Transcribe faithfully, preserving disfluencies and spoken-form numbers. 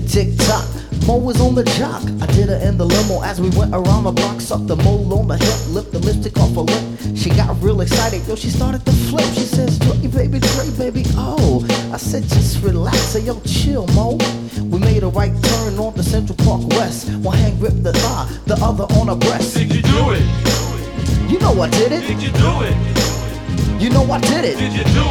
Tick tock, Mo was on the jock. I did her in the limo as we went around the block. Sucked the mole on the hip, lipped the lipstick off her lip. She got real excited, yo, she started to flip. She says, Dre, baby, Dre, baby, oh. I said, just relax, say, yo, chill, Mo. We made a right turn on the Central Park West. One hand gripped the thigh, the other on her breast. Did you do it? You know I did it. Did you do it? You know I did it. Did you do it?